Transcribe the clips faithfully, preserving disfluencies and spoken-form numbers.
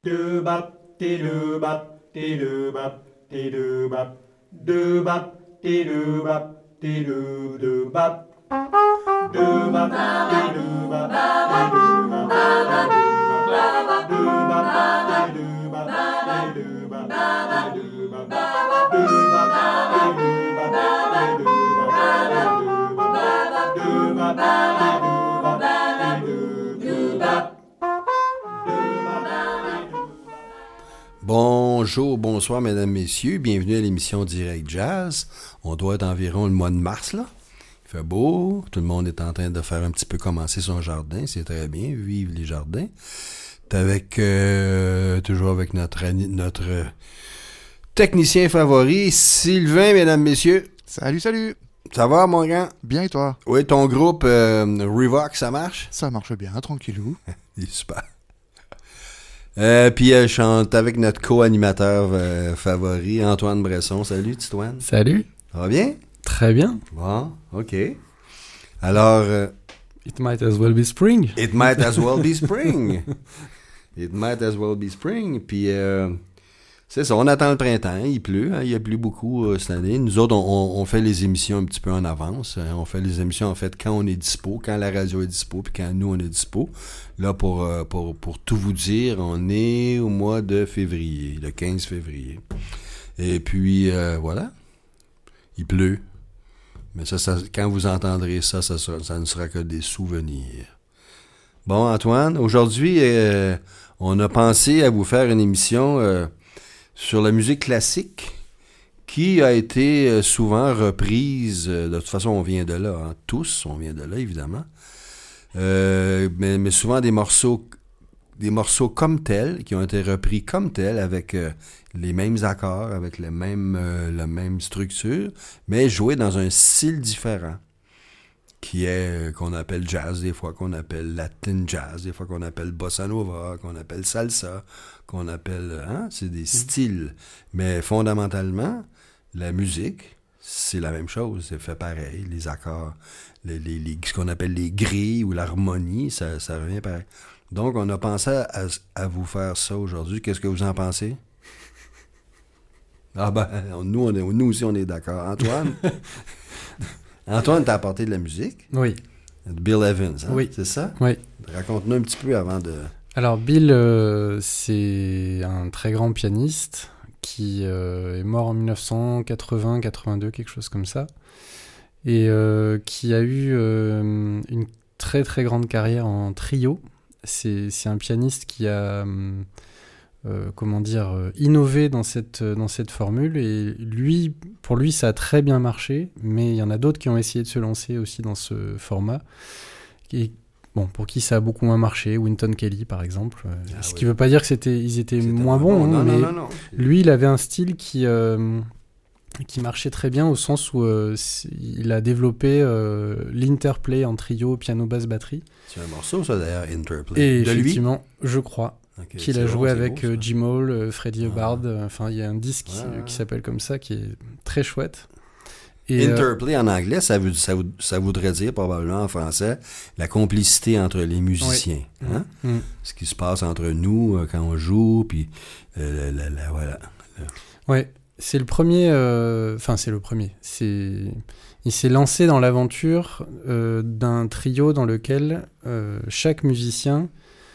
Do-bop, dee-doo-bop, dee-doo-bop, dee-doo-bop. Do-bop, dee-doo-bop, dee-doo-doo-bop. Do-bop, dee-doo-bop, dee-doo-bop, dee-doo-bop. Do-bop, dee-doo-bop, dee-doo-bop, dee-doo-bop. Do-bop, dee-doo-bop, dee-doo-bop, dee-doo-bop. Do-bop, dee-doo-bop, dee-doo-bop. Bonjour, bonsoir, mesdames, messieurs. Bienvenue à l'émission Direct Jazz. On doit être environ le mois de mars, là. Il fait beau. Tout le monde est en train de faire un petit peu commencer son jardin. C'est très bien. Vive les jardins. T'es avec, euh, toujours avec notre, notre euh, technicien favori, Sylvain, mesdames, messieurs. Salut, salut. Ça va, mon grand? Bien et toi? Oui, ton groupe euh, Revox, ça marche? Ça marche bien, tranquillou. Il est super. Euh, puis euh, je chante avec notre co-animateur euh, favori, Antoine Bresson. Salut, Titoine. Salut. Ça va bien? Très bien. Bon, OK. Alors, euh, It might as well be spring. it might as well be spring. It might as well be spring. Puis, euh, c'est ça, on attend le printemps. Il pleut, hein, il a plu beaucoup euh, cette année. Nous autres, on, on, on fait les émissions un petit peu en avance. Hein. On fait les émissions, en fait, quand on est dispo, quand la radio est dispo, puis quand nous, on est dispo. Là, pour, euh, pour, pour tout vous dire, on est au mois de février, le quinze février. Et puis, euh, voilà. Il pleut. Mais ça, ça, quand vous entendrez ça, ça, sera, ça ne sera que des souvenirs. Bon, Antoine, aujourd'hui, euh, on a pensé à vous faire une émission euh, sur la musique classique qui a été euh, souvent reprise. Euh, de toute façon, on vient de là, hein, tous, on vient de là, évidemment. Euh, mais, mais souvent des morceaux des morceaux comme tels, qui ont été repris comme tels, avec euh, les mêmes accords, avec le même, euh, la même structure, mais joués dans un style différent, qui est, euh, qu'on appelle jazz, des fois qu'on appelle latin jazz, des fois qu'on appelle bossa nova, qu'on appelle salsa, qu'on appelle... Hein, c'est des styles. Mais fondamentalement, la musique, c'est la même chose, c'est fait pareil, les accords, les, les, les, ce qu'on appelle les grilles ou l'harmonie, ça, ça revient pareil. Donc, on a pensé à, à vous faire ça aujourd'hui. Qu'est-ce que vous en pensez? Ah ben, nous, on est, nous aussi, on est d'accord. Antoine? Antoine, t'as apporté de la musique? Oui. Bill Evans, hein? Oui. C'est ça? Oui. Raconte-nous un petit peu avant de... Alors, Bill, euh, c'est un très grand pianiste qui euh, est mort en dix-neuf cent quatre-vingts quatre-vingt-deux, quelque chose comme ça, et euh, qui a eu euh, une très très grande carrière en trio. C'est, c'est un pianiste qui a, euh, comment dire, euh, innové dans cette, dans cette formule. Et lui, pour lui, ça a très bien marché. Mais il y en a d'autres qui ont essayé de se lancer aussi dans ce format. Et, bon, pour qui ça a beaucoup moins marché. Wynton Kelly, par exemple. Ah, ce oui. Qui ne veut pas dire que c'était, ils étaient c'était moins bons. Bon, hein, non, mais non, non, non. Lui, il avait un style qui... Euh, qui marchait très bien au sens où euh, il a développé euh, l'interplay en trio, piano, basse, batterie. C'est un morceau, ça, d'ailleurs, Interplay. Et de effectivement, lui je crois, okay, qu'il a joué bon, avec beau, Jim Hall, euh, Freddie ah. Hubbard. Enfin, il y a un disque ah. qui, qui s'appelle comme ça, qui est très chouette. Et Interplay, euh, en anglais, ça, veut, ça, veut, ça voudrait dire, probablement en français, la complicité entre les musiciens. Oui. Hein? Mm. Ce qui se passe entre nous euh, quand on joue, puis euh, la, la, la, voilà. Oui. C'est le premier, enfin euh, c'est le premier, c'est... il s'est lancé dans l'aventure euh, d'un trio dans lequel euh, chaque musicien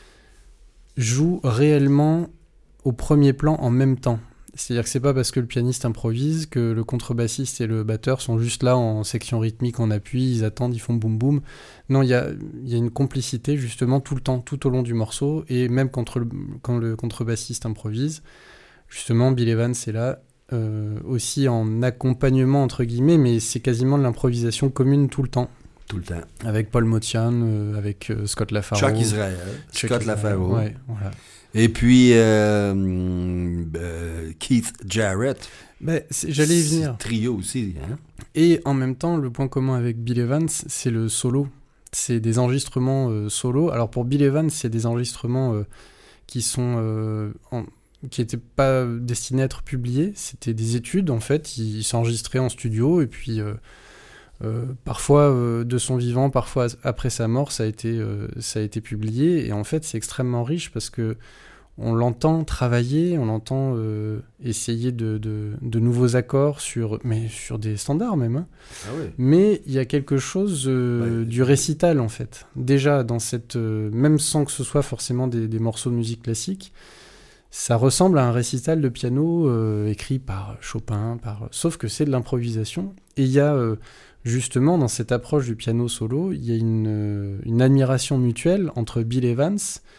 joue réellement au premier plan en même temps. C'est-à-dire que c'est pas parce que le pianiste improvise que le contrebassiste et le batteur sont juste là en section rythmique, en appui, ils attendent, ils font boum boum. Non, il y a, y a une complicité justement tout le temps, tout au long du morceau, et même quand le, quand le contrebassiste improvise, justement Bill Evans est là, Euh, aussi en accompagnement entre guillemets, mais c'est quasiment de l'improvisation commune tout le temps. Tout le temps. Avec Paul Motian, euh, avec euh, Scott Lafaro. Chuck Israel, Chuck Scott Israel, Lafaro. Ouais, voilà. Et puis euh, euh, Keith Jarrett. Ben, c'est, j'allais y venir. C'est trio aussi. Hein? Et en même temps, le point commun avec Bill Evans, c'est le solo. C'est des enregistrements euh, solo. Alors pour Bill Evans, c'est des enregistrements euh, qui sont euh, en qui n'étaient pas destinés à être publiés. C'était des études, en fait. Il, il s'enregistrait en studio, et puis euh, euh, parfois euh, de son vivant, parfois après sa mort, ça a été, euh, ça a été publié. Et en fait, c'est extrêmement riche, parce que on l'entend travailler, on l'entend euh, essayer de, de, de nouveaux accords sur, mais sur des standards même. Hein. Ah oui. Mais il y a quelque chose euh, Ouais. du récital en fait. Déjà dans cette, euh, même sans que ce soit forcément des, des morceaux de musique classique, ça ressemble à un récital de piano euh, écrit par Chopin, par... sauf que c'est de l'improvisation. Et il y a euh, justement dans cette approche du piano solo, il y a une, euh, une admiration mutuelle entre Bill Evans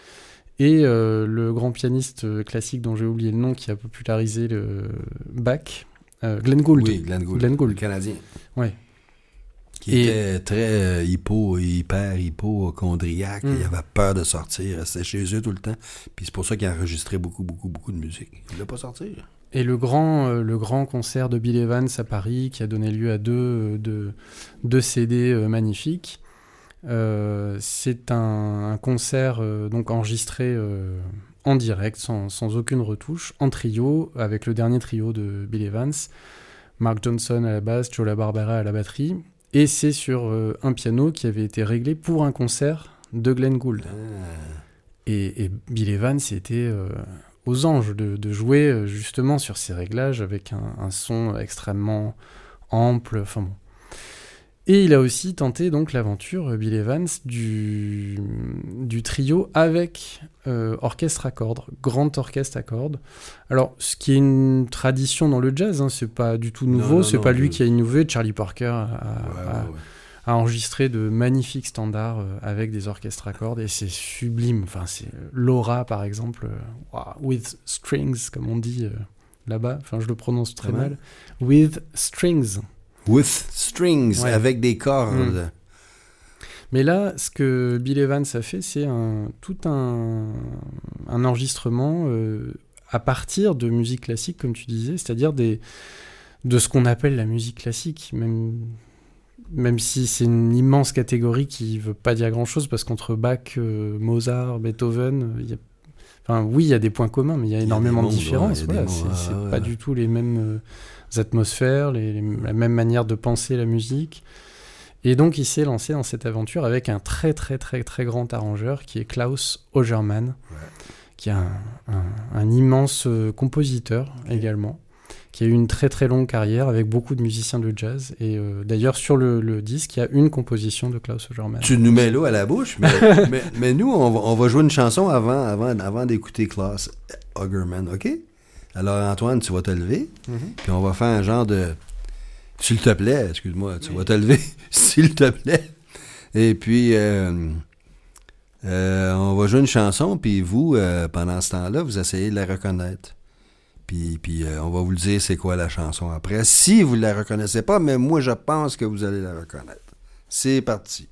et euh, le grand pianiste classique dont j'ai oublié le nom qui a popularisé le Bach, euh, Glenn Gould. Oui, Glenn Gould, Glenn Gould. le Canadien. Ouais. Qui Et- était très euh, hypo, hyper hypochondriaque. Mm. Il avait peur de sortir. Il restait chez eux tout le temps. Puis c'est pour ça qu'il a enregistré beaucoup, beaucoup, beaucoup de musique. Il ne voulait pas sortir. Et le grand, euh, le grand concert de Bill Evans à Paris, qui a donné lieu à deux, euh, deux, deux C D euh, magnifiques, euh, c'est un, un concert euh, donc enregistré euh, en direct, sans, sans aucune retouche, en trio, avec le dernier trio de Bill Evans, Mark Johnson à la basse, Joe LaBarbera à la batterie, et c'est sur euh, un piano qui avait été réglé pour un concert de Glenn Gould. Ah. Et, et Bill Evans était euh, aux anges de, de jouer euh, justement sur ces réglages avec un, un son extrêmement ample. Enfin bon. Et il a aussi tenté donc l'aventure, euh, Bill Evans, du, du trio avec euh, orchestre à cordes, grand orchestre à cordes. Alors, ce qui est une tradition dans le jazz, hein, c'est pas du tout nouveau, Non, non, c'est non, pas lui je- qui a innové. Charlie Parker a, Ouais, a- ouais, ouais. a enregistré de magnifiques standards euh, avec des orchestres à cordes et c'est sublime. Enfin, c'est euh, Laura par exemple, euh, wow, with strings comme on dit euh, là-bas. Enfin, je le prononce très Comment? mal. With strings. With strings, Ouais. avec des cordes. Mm. Mais là, ce que Bill Evans a fait, c'est un, tout un, un enregistrement euh, à partir de musique classique, comme tu disais, c'est-à-dire des, de ce qu'on appelle la musique classique, même, même si c'est une immense catégorie qui ne veut pas dire grand-chose, parce qu'entre Bach, euh, Mozart, Beethoven, euh, il y a, enfin, oui, il y a des points communs, mais il y a Il y a énormément des de mondes, différences. ouais, il y a Voilà, des c'est mondes, c'est ah, ouais. pas du tout les mêmes euh, atmosphères, les, les- la même manière de penser la musique. Et donc, il s'est lancé dans cette aventure avec un très, très, très, très grand arrangeur qui est Klaus Ogerman, Ouais. qui est un, un- un immense euh, compositeur également, qui a eu une très, très longue carrière avec beaucoup de musiciens de jazz. Et euh, d'ailleurs, sur le, le disque, il y a une composition de Klaus Ogerman. Tu nous mets l'eau à la bouche, mais, mais, mais nous, on va, on va jouer une chanson avant, avant, avant d'écouter Klaus Ogerman, OK? Alors, Antoine, tu vas te lever, Mhm. puis on va faire un genre de... S'il te plaît, excuse-moi, tu vas te lever, s'il te plaît. Et puis, euh, euh, on va jouer une chanson, puis vous, euh, pendant ce temps-là, vous essayez de la reconnaître. Puis, puis euh, on va vous le dire c'est quoi la chanson après. Si vous ne la reconnaissez pas, mais moi, je pense que vous allez la reconnaître. C'est parti.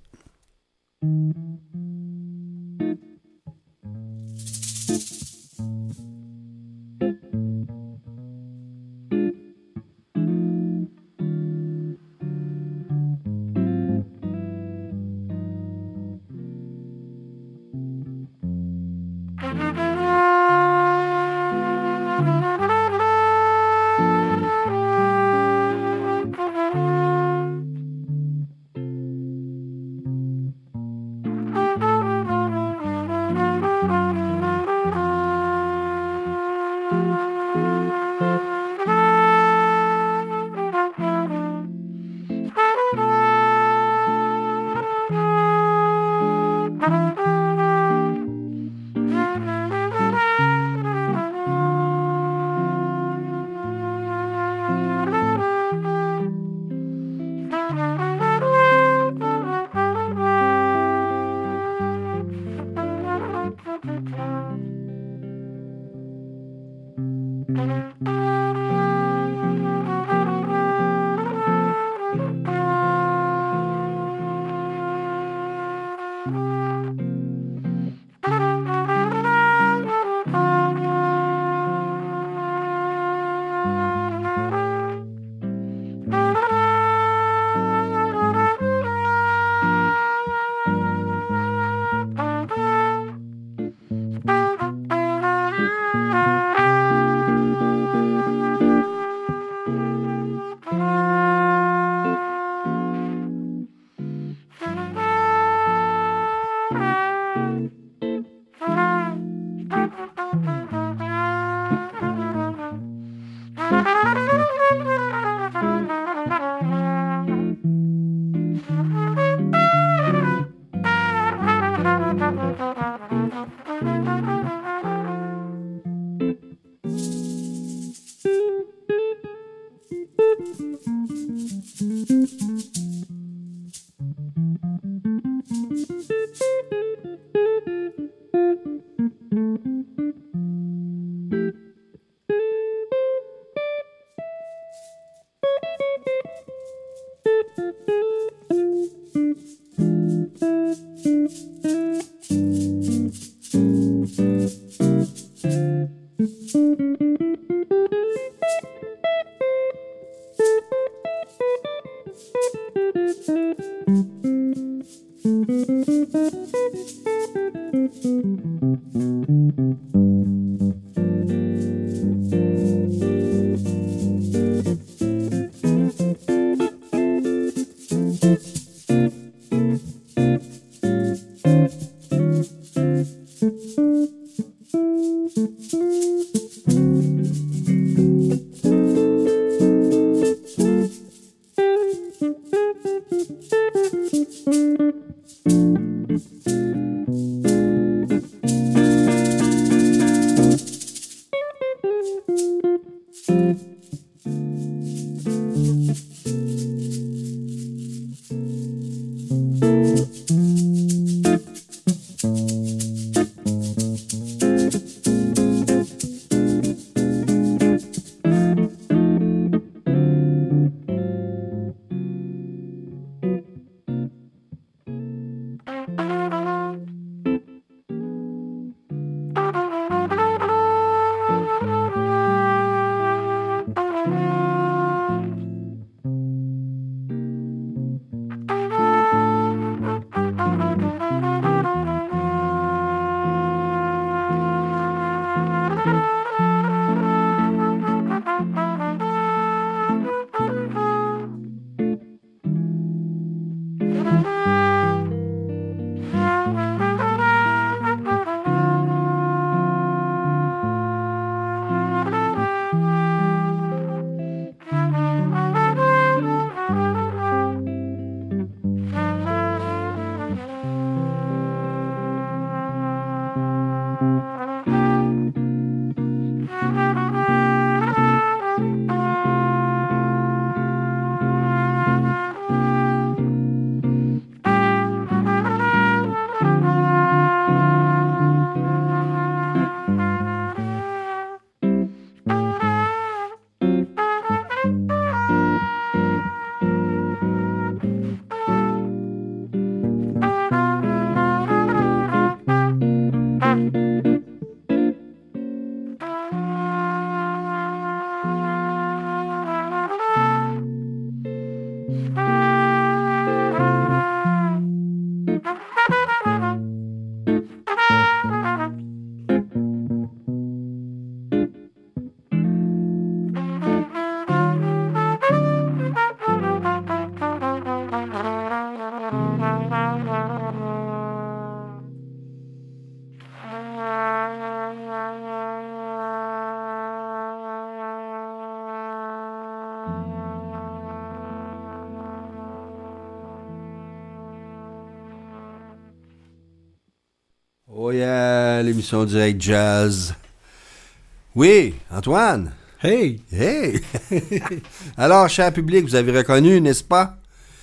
Oh yeah, l'émission Direct Jazz. Oui, Antoine. Hey! Hey! Alors, cher public, vous avez reconnu, n'est-ce pas?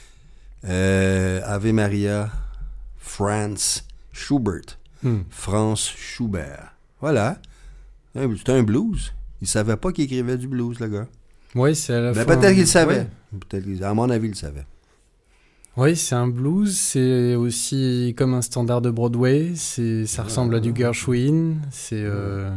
Euh, Ave Maria, Franz Schubert. Hmm. Franz Schubert. Voilà. C'est un blues. Il savait pas qu'il écrivait du blues, le gars. Oui, c'est à la Ben, fin... peut-être qu'il le savait. Ouais. Peut-être qu'il- à mon avis, il le savait. Oui, c'est un blues, c'est aussi comme un standard de Broadway, c'est, ça ressemble à du Gershwin, c'est... Euh...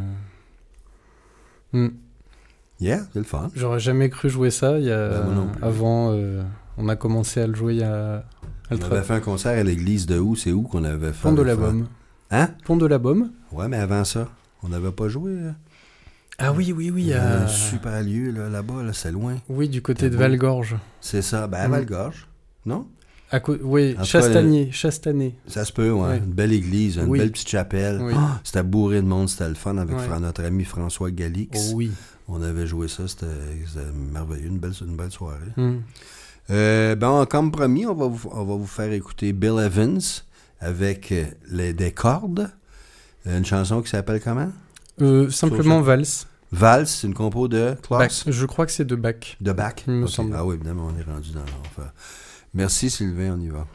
hmm. Yeah, c'est le fun. J'aurais jamais cru jouer ça, il y a... Ben, moi non plus. avant, euh, on a commencé à le jouer à, à On le avait tra- fait un concert à l'église de où? C'est où qu'on avait fait? Pont de avec la Fran- Baume. Hein? Pont de la Baume. Ouais, mais avant ça, on n'avait pas joué. Là. Ah oui, oui, oui. Il y a à- un super lieu là, là-bas, là, c'est loin. Oui, du côté C'est de beau. Valgorge. C'est ça, ben à Mm. Valgorge, non? À co- Oui, En tout cas, Chastanier, Chastanet. Ça se peut, ouais. Ouais. Une belle église, une Oui. belle petite chapelle. Oui. Ah, c'était bourré de monde, c'était le fun avec Ouais. Fra- notre ami François Galix. Oh oui. On avait joué ça, c'était, c'était merveilleux, une belle, une belle soirée. Hmm. Euh, ben, comme promis, on va, vous, on va vous faire écouter Bill Evans avec euh, les, des cordes. Une chanson qui s'appelle comment? Euh, simplement Valse. Valse, c'est une compo de Bach. Klaus? Je crois que c'est de Bach. De Bach? Il me Ok. semble. Ah oui, évidemment, on est rendu dans l'enfer. Merci Sylvain, on y va.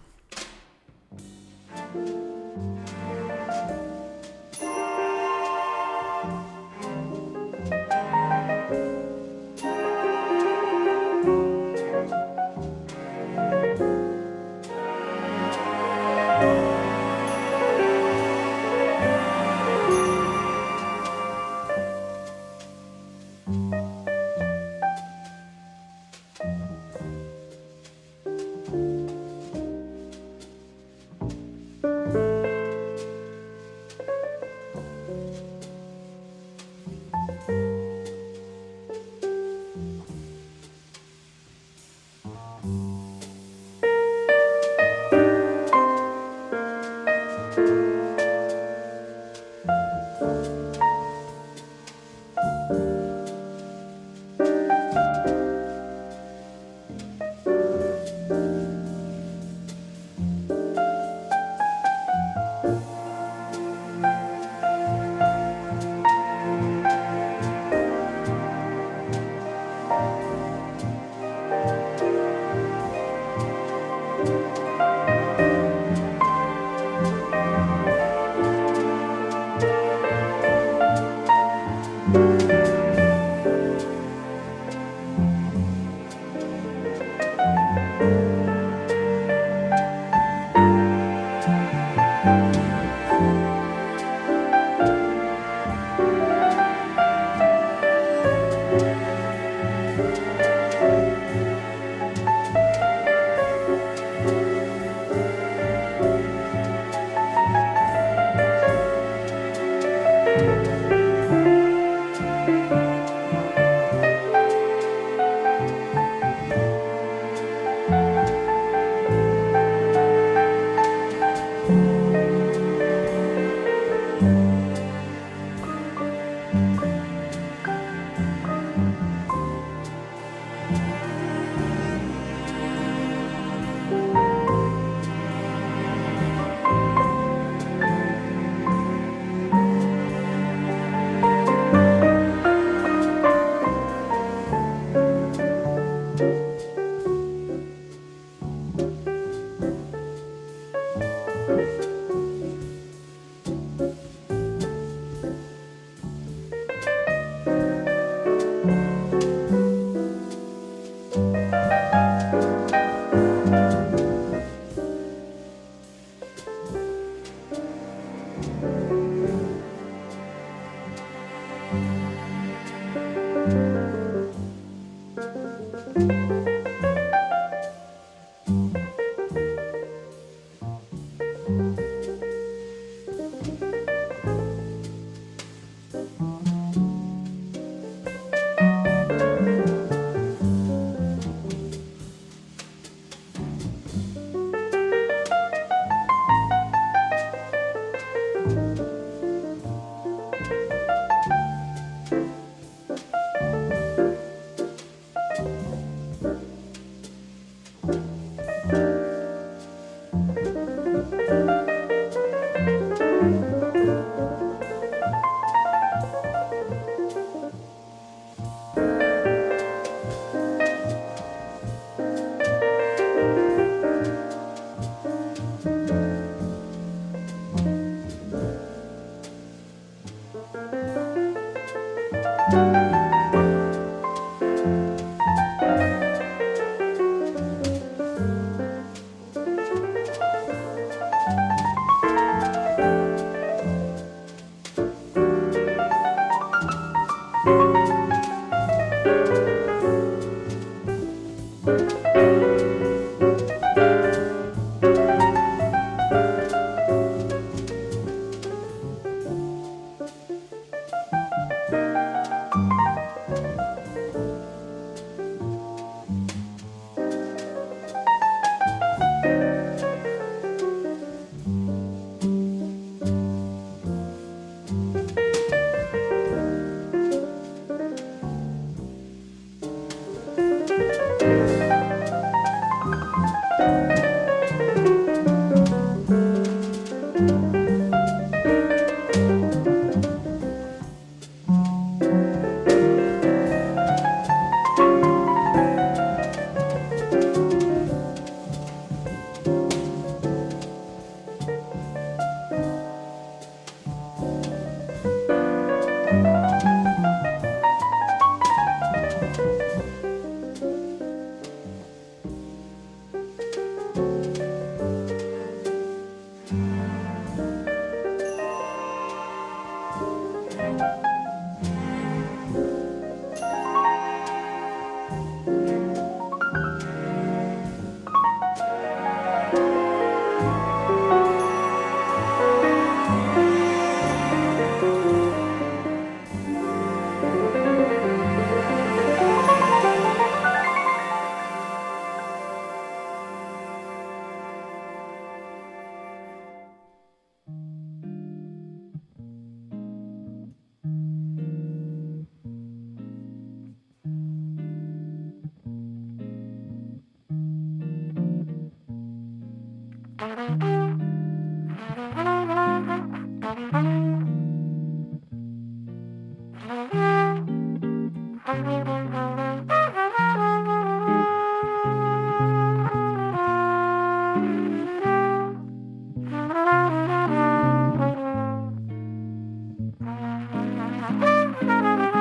Thank you.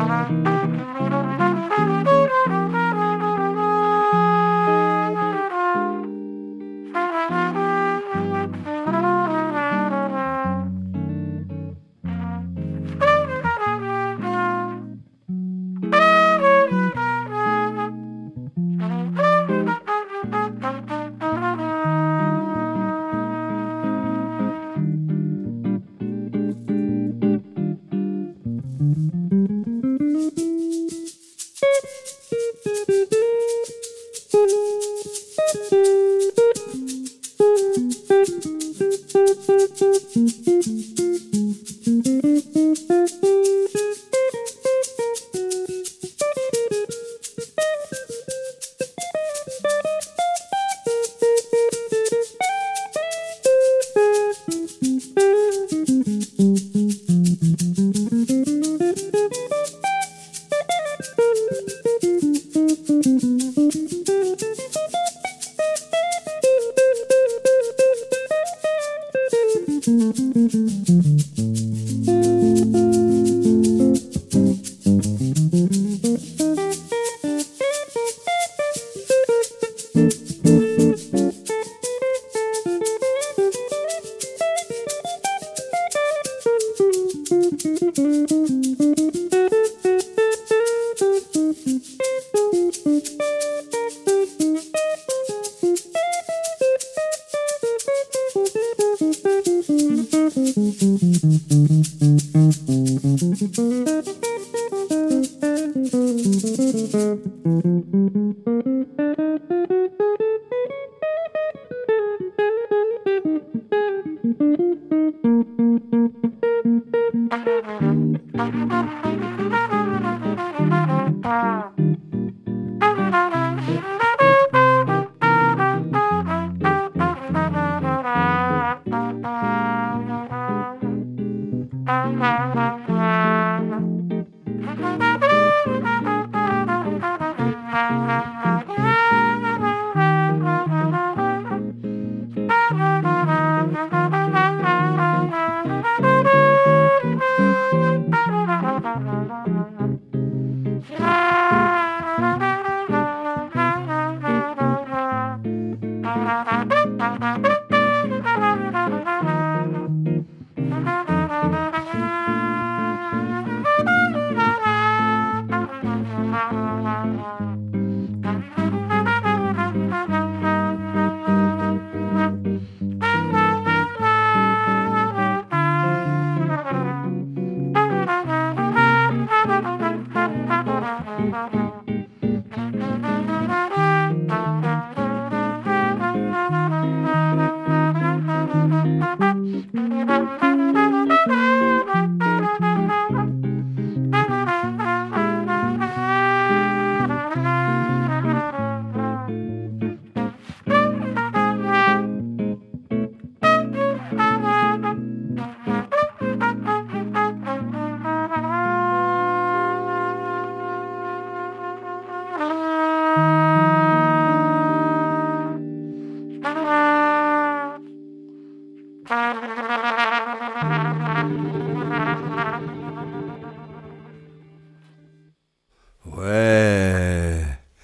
Ouais.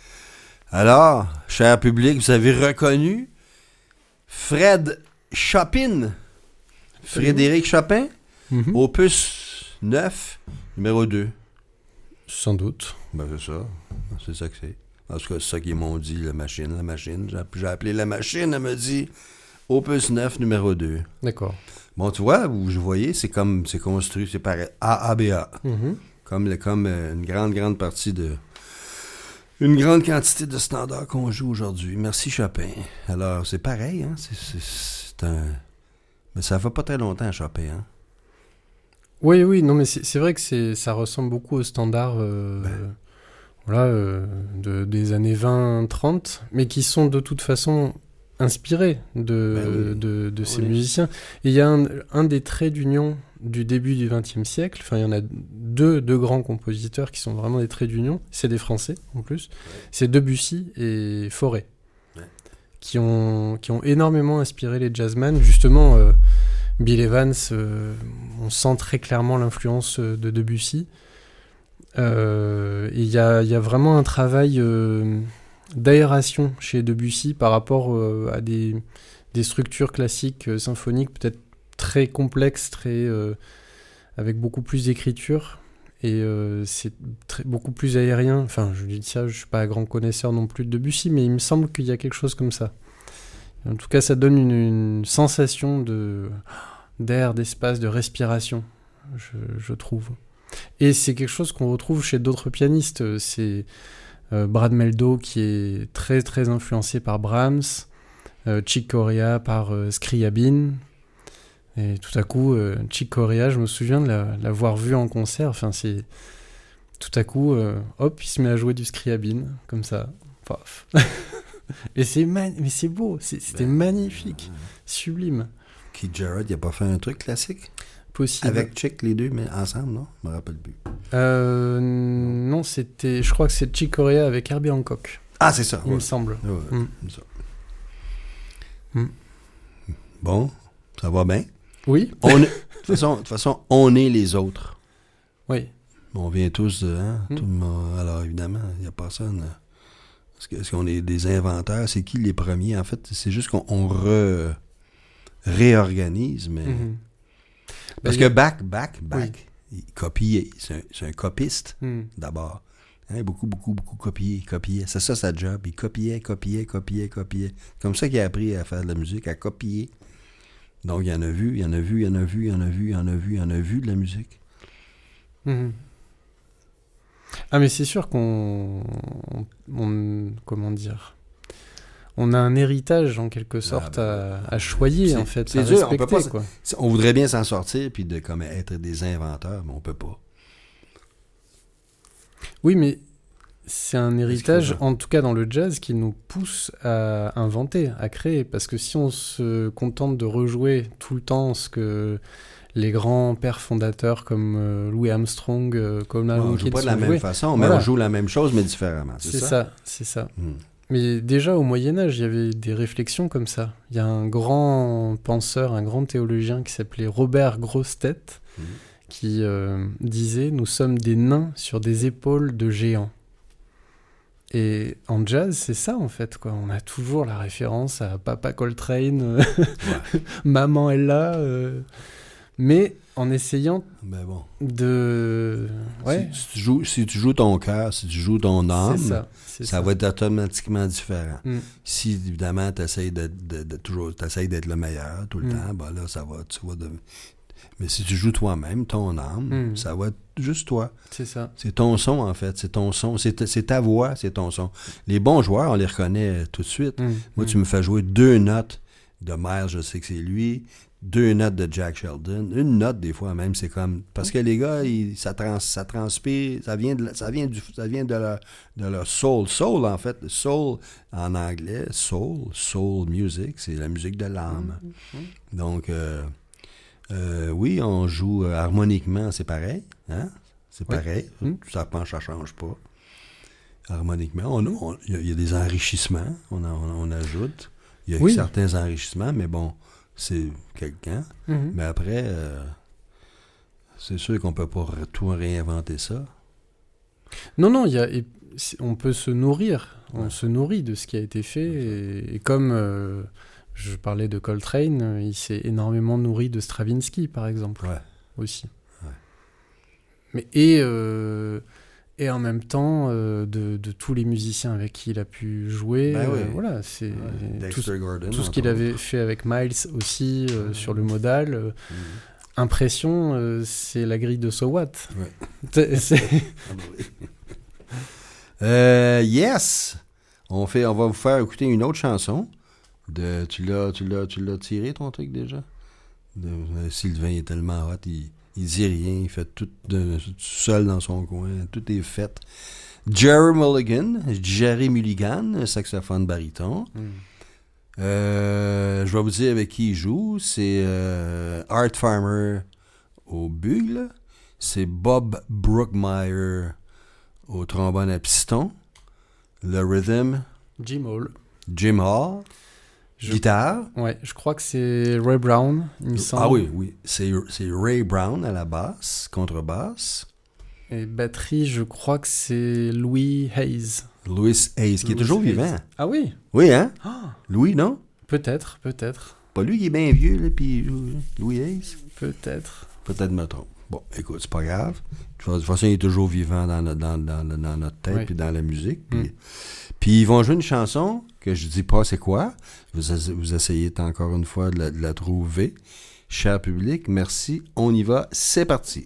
Alors, cher public, vous avez reconnu Fred Chopin, Frédéric Chopin, Mhm. opus neuf, numéro deux. Sans doute. Ben, c'est ça. C'est ça que c'est. En tout cas, c'est ça qu'ils m'ont dit, la machine. La machine. J'ai, j'ai appelé la machine, elle me dit opus neuf, numéro deux. D'accord. Bon, tu vois, vous, vous voyez, c'est comme, c'est construit, c'est pareil. A A B A. Mhm. Comme, le, comme euh, une grande, grande partie de... Une grande quantité de standards qu'on joue aujourd'hui. Merci, Chopin. Alors, c'est pareil, hein? C'est, c'est, c'est un... Mais ça va pas très longtemps, Chopin, hein? Oui, oui, non, mais c'est, c'est vrai que c'est, ça ressemble beaucoup aux standards euh, Ben. voilà, euh, de, des années vingt trente, mais qui sont de toute façon inspirés de, Ben oui. de, de ces Oui. musiciens. Et il y a un, un des traits d'union du début du vingtième siècle, enfin il y en a deux, deux grands compositeurs qui sont vraiment des traits d'union, c'est des Français en plus, c'est Debussy et Fauré, Ouais. qui, ont, qui ont énormément inspiré les jazzmen, justement... euh, Bill Evans, euh, on sent très clairement l'influence euh, de Debussy. Euh, et il y a, y a vraiment un travail euh, d'aération chez Debussy par rapport euh, à des, des structures classiques euh, symphoniques peut-être très complexes, très, euh, avec beaucoup plus d'écriture. Et euh, c'est très, beaucoup plus aérien. Enfin, je dis ça, je suis pas un grand connaisseur non plus de Debussy, mais il me semble qu'il y a quelque chose comme ça. En tout cas, ça donne une, une sensation de, d'air, d'espace, de respiration, je, je trouve. Et c'est quelque chose qu'on retrouve chez d'autres pianistes. C'est euh, Brad Mehldau qui est très très influencé par Brahms, euh, Chick Corea par euh, Scriabin. Et tout à coup, euh, Chick Corea, je me souviens de la, l'avoir vu en concert. Enfin, c'est tout à coup, euh, hop, il se met à jouer du Scriabin comme ça. Paf. Et c'est man... mais c'est beau, c'est, c'était ben, magnifique, euh, sublime. Keith Jarrett, il a pas fait un truc classique? Possible. Avec Chick, les deux, mais ensemble, non? Je me rappelle plus. Euh, non, c'était, je crois que c'est Chick Corea avec Herbie Hancock. Ah, c'est ça. Il ouais. me semble. Ouais, mm. c'est ça. Mm. Bon, ça va bien. Oui. On est... de, toute façon, de toute façon, on est les autres. Oui. On vient tous de... Hein, mm. tout le monde... Alors, évidemment, il n'y a personne... Est-ce, que, est-ce qu'on est des inventeurs? C'est qui les premiers? En fait, c'est juste qu'on on re... réorganise, mais... Mm-hmm. Parce ben, que Bach, Bach, Bach, oui. il copiait. C'est un, c'est un copiste, mm. d'abord. Hein, beaucoup, beaucoup, beaucoup copié, copiait. C'est ça sa job. Il copiait, copiait, copiait, copiait. Comme ça qu'il a appris à faire de la musique, à copier. Donc, il en a vu, il en a vu, il en a vu, il en a vu, il en a vu, il en a vu de la musique. Mm-hmm. Ah, mais c'est sûr qu'on... On, on, comment dire... On a un héritage, en quelque sorte, ah, ben, à, à choyer, c'est, en fait, c'est à dur, respecter, on peut pas, quoi. On voudrait bien s'en sortir, puis de comme être des inventeurs, mais on peut pas. Oui, mais c'est un héritage, en tout cas dans le jazz, qui nous pousse à inventer, à créer. Parce que si on se contente de rejouer tout le temps ce que les grands pères fondateurs comme euh, Louis Armstrong, euh, comme la On joue pas de la même joués, façon, mais voilà. On joue la même chose, mais différemment. C'est, c'est ça? ça, c'est ça. Hmm. Mais déjà au Moyen-Âge, il y avait des réflexions comme ça. Il y a un grand penseur, un grand théologien qui s'appelait Robert Grossetête, mmh. qui euh, disait « Nous sommes des nains sur des épaules de géants ». Et en jazz, c'est ça en fait, quoi. On a toujours la référence à Papa Coltrane, euh, ouais. Maman Ella, euh, mais en essayant ben bon. de... Ouais. Si, si, tu joues, si tu joues ton cœur, si tu joues ton âme, c'est ça, c'est ça, ça va être automatiquement différent. Mm. Si, évidemment, tu essaies de, de, de, toujours, t'essayes d'être le meilleur tout le mm. temps, ben là, ça va, tu vas de... Mais si tu joues toi-même, ton âme, mm. ça va être juste toi. C'est ça. C'est ton son, en fait. C'est ton son. C'est ta, c'est ta voix, c'est ton son. Les bons joueurs, on les reconnaît tout de suite. Mm. Moi, mm. tu me fais jouer deux notes de Miles, je sais que c'est lui. Deux notes de Jack Sheldon. Une note, des fois, même, c'est comme... Parce que les gars, ils, ça, trans, ça transpire, ça vient, de, ça vient, du, ça vient de, leur, de leur soul. Soul, en fait, soul, en anglais, soul, soul music, c'est la musique de l'âme. Mm-hmm. Donc, euh, euh, oui, on joue euh, harmoniquement, c'est pareil. Hein? C'est oui. pareil. Mm-hmm. Ça penche, ça change pas. Harmoniquement, il on, y, y a des enrichissements, on, on, on ajoute. Il y a oui. certains enrichissements, mais bon... c'est quelqu'un, mm-hmm. mais après, euh, c'est sûr qu'on peut pas tout réinventer ça. Non, non, y a, et, on peut se nourrir, on ouais. se nourrit de ce qui a été fait, et, et comme euh, je parlais de Coltrane, il s'est énormément nourri de Stravinsky, par exemple, ouais. aussi. Ouais. Mais, et... Euh, Et en même temps, euh, de, de tous les musiciens avec qui il a pu jouer. Ben oui. euh, voilà, c'est ouais. tout, Gordon, tout ce qu'il avait fait avec Miles aussi euh, mmh. sur le modal. Euh, mmh. Impression, euh, c'est la grille de So What. Ouais. C'est, c'est... euh, yes! On, fait, on va vous faire écouter une autre chanson. De, tu, l'as, tu, l'as, tu l'as tiré, ton truc, déjà? De, euh, Sylvain est tellement hot, il... Il dit rien, il fait tout, de, tout seul dans son coin, tout est fait. Jerry Mulligan, Jerry Mulligan, saxophone baryton. Mm. Euh, je vais vous dire avec qui il joue. C'est euh, Art Farmer au bugle. C'est Bob Brookmeyer au trombone à piston. Le rhythm. Jim Hall. Jim Hall. Je... Guitare. Ouais, je crois que c'est Ray Brown, il me semble. Ah oui, oui. C'est, c'est Ray Brown à la basse, contrebasse. Et batterie, je crois que c'est Louis Hayes. Louis Hayes, qui est Louis toujours Hayes. vivant. Ah oui? Oui, hein? Ah, Louis, non? peut-être, peut-être, Pas lui qui est bien vieux, là, puis il joue, là. Louis Hayes? peut-être. Peut-être me trompe. Bon, écoute, c'est pas grave. De toute façon, il est toujours vivant dans, no- dans, dans, dans notre tête Oui. puis dans la musique. Puis, Mm. puis ils vont jouer une chanson que je dis pas c'est quoi. Vous, essa- vous essayez encore une fois de la, de la trouver. Cher public, merci. On y va. C'est parti.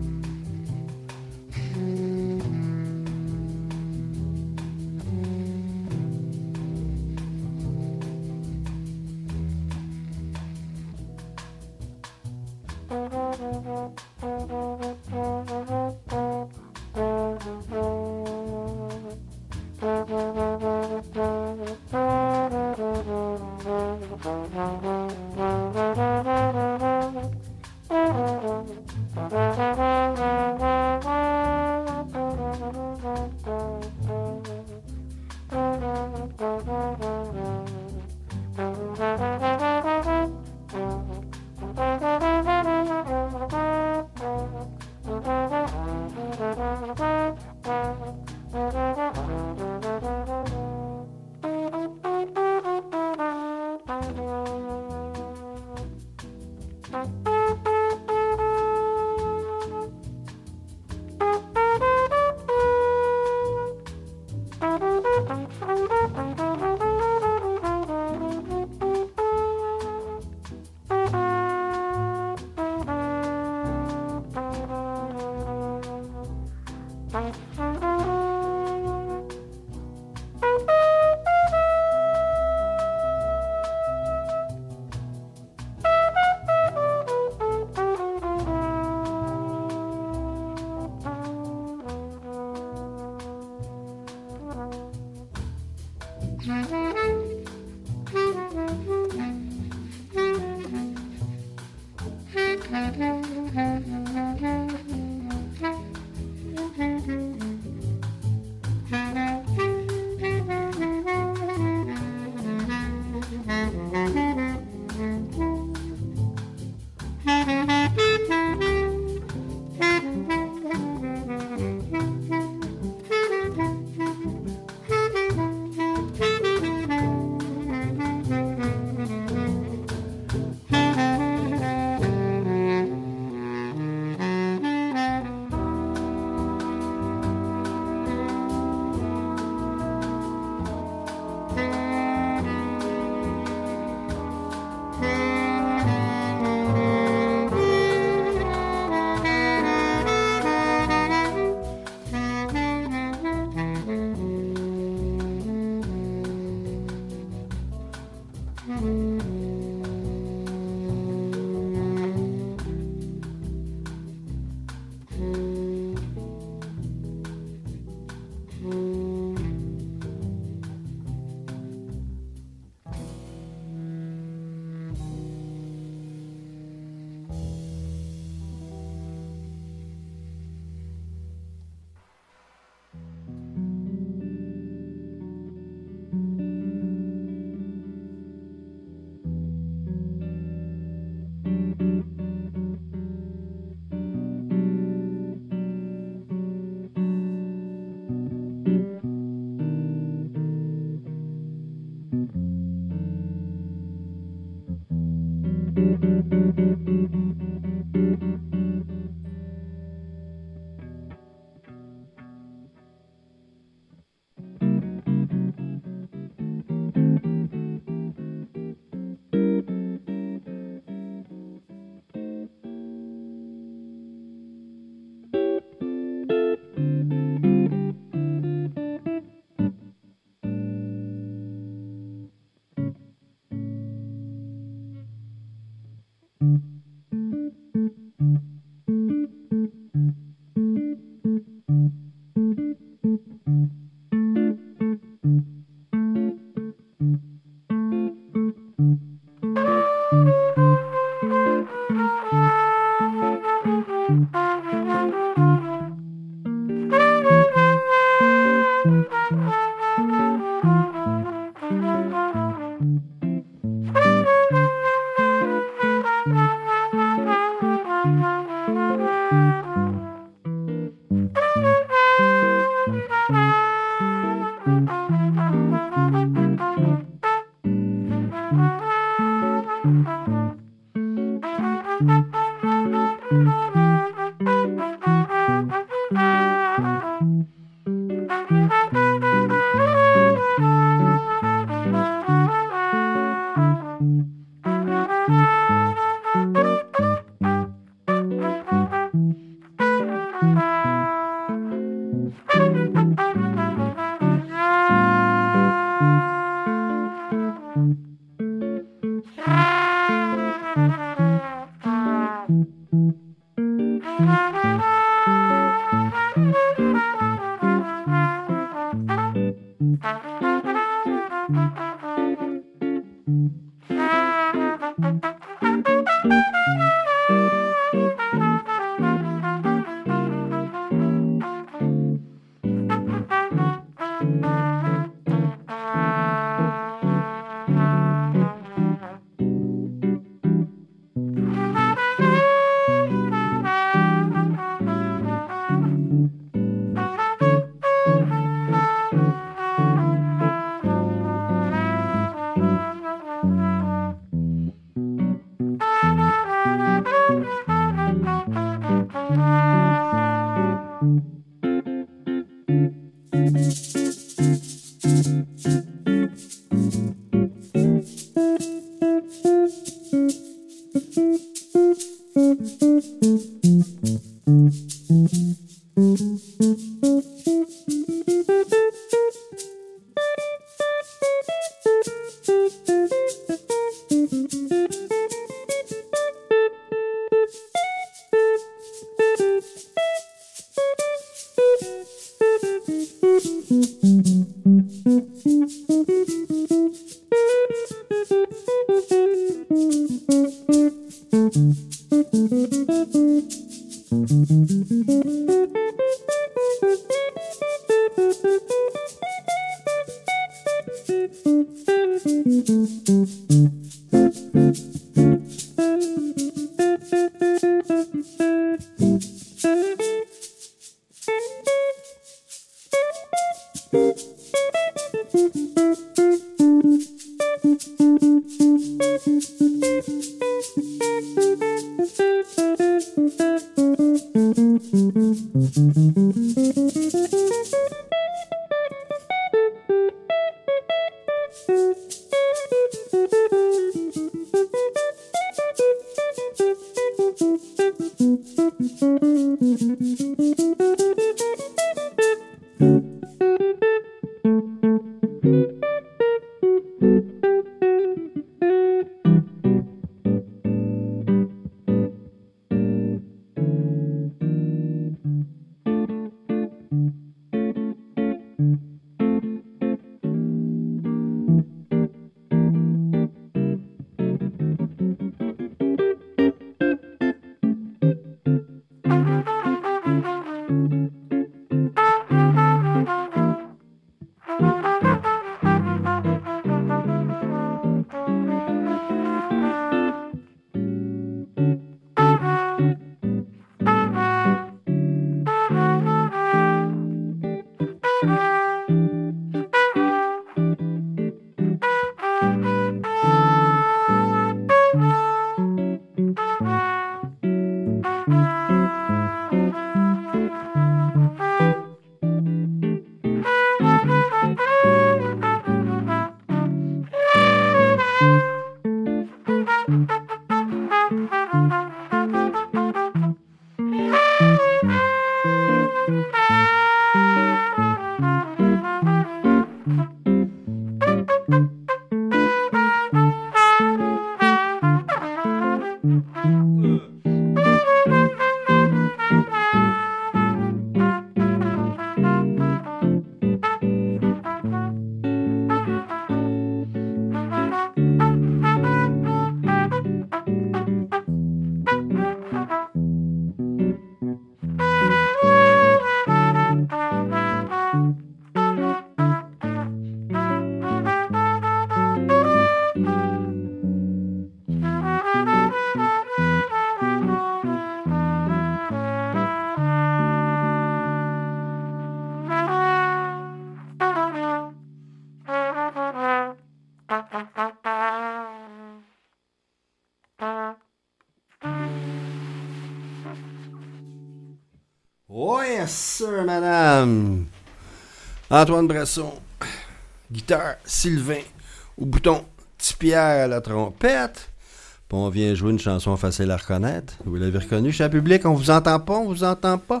Oh yes, sir, madame. Antoine Bresson, guitare, Sylvain, au bouton, Petit Pierre à la trompette. Puis on vient jouer une chanson facile à reconnaître. Vous l'avez reconnu, cher public, on vous entend pas, on vous entend pas?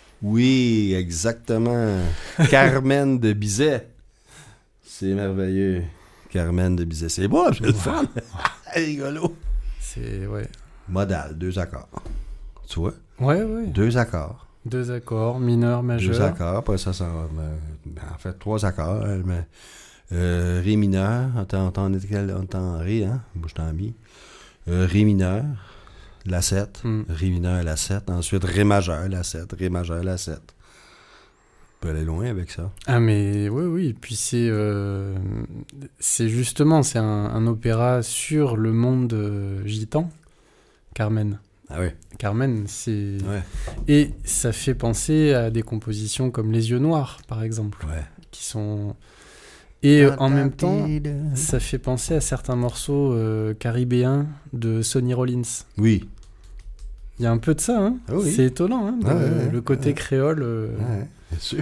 Oui, exactement. Carmen de Bizet. C'est merveilleux. Carmen de Bizet. C'est beau, c'est le fun. Rigolo. C'est, ouais. Modal, deux accords. Tu vois? Ouais, ouais. Deux accords. Deux accords, mineur, majeur. Deux accords, après ça, ça ben, en fait, trois accords. euh, Mais, euh, Ré mineur, on t'en- on t'en est quel- on t'en Ré, hein? Moi, je t'en mis. Euh, Ré mineur, La sept. Mm. Ré mineur, La sept. Ensuite, Ré majeur, La sept. Ré majeur, La sept. On peut aller loin avec ça. Ah mais oui, oui. Puis c'est, euh, c'est justement, c'est un, un opéra sur le monde euh, gitan, Carmen. Ah oui. Carmen, c'est... Ouais. Et ça fait penser à des compositions comme Les Yeux Noirs, par exemple, Ouais. qui sont... Et euh, en même temps, ça fait penser à certains morceaux euh, caribéens de Sonny Rollins. Oui. Il y a un peu de ça, hein. Ah oui. C'est étonnant, hein, de- Ah ouais, ouais, le côté ouais. créole. euh, Ouais, bien sûr.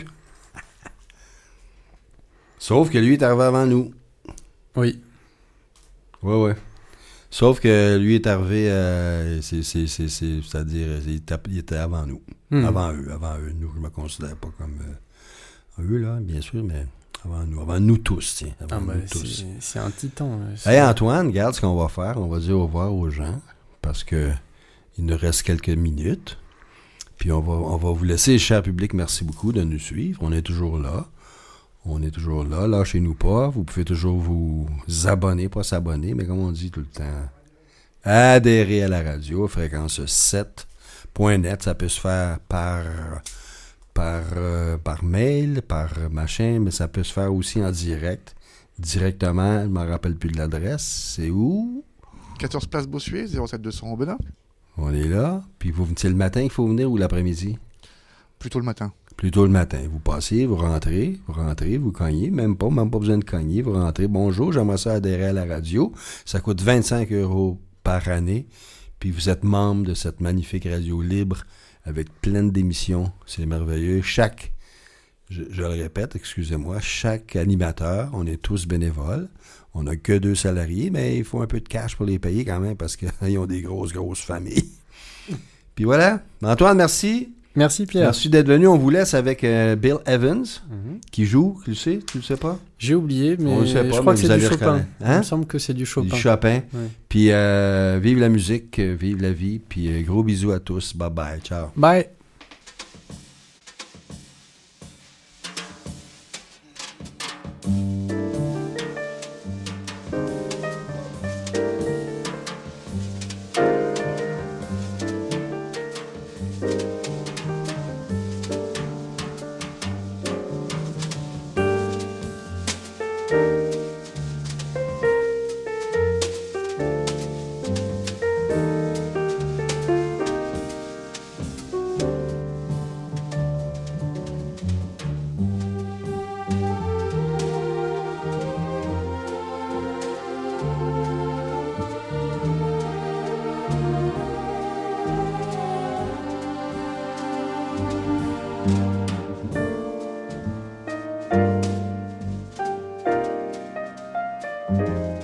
Sauf que lui est arrivé avant nous. Oui, Ouais, ouais. Sauf que lui est arrivé, euh, c'est, c'est, c'est, c'est, c'est-à-dire, il était, il était avant nous. Hmm. Avant eux, avant eux. Nous, je me considère pas comme euh, eux, là, bien sûr, mais avant nous. Avant nous tous, tiens. Avant Ah bah, nous tous. c'est, c'est un titan. euh, c'est- Hey Antoine, regarde ce qu'on va faire. On va dire au revoir aux gens parce que il nous reste quelques minutes. Puis on va, on va vous laisser, cher public, merci beaucoup de nous suivre. On est toujours là. On est toujours là. Lâchez-nous pas. Vous pouvez toujours vous abonner, pas s'abonner, mais comme on dit tout le temps, adhérer à la radio, fréquence sept point net. Ça peut se faire par, par, euh, par mail, par machin, mais ça peut se faire aussi en direct. Directement, je ne me rappelle plus de l'adresse. C'est où? quatorze place Bossuet, zéro sept deux cents au Benin. On est là. Puis vous, c'est le matin qu'il faut venir ou l'après-midi? Plutôt le matin. Plutôt le matin. Vous passez, vous rentrez, vous rentrez, vous cognez, même pas, même pas besoin de cogner, vous rentrez. Bonjour, j'aimerais ça adhérer à la radio. Ça coûte vingt-cinq euros par année. Puis vous êtes membre de cette magnifique radio libre avec plein d'émissions. C'est merveilleux. Chaque, je, je le répète, excusez-moi, chaque animateur, on est tous bénévoles. On n'a que deux salariés, mais il faut un peu de cash pour les payer quand même parce qu'ils ont des grosses, grosses familles. Puis voilà. Antoine, merci. Merci Pierre. Merci d'être venu. On vous laisse avec euh, Bill Evans, Mhm. qui joue, tu le sais, tu le sais pas? J'ai oublié, mais On le sait pas, je crois mais que vous c'est du allez Chopin. reconnaître. Hein? Il me semble que c'est du Chopin. Du Chopin. Ouais. Puis euh, vive la musique, euh, vive la vie, puis euh, gros bisous à tous. Bye bye, ciao. Bye. Thank you.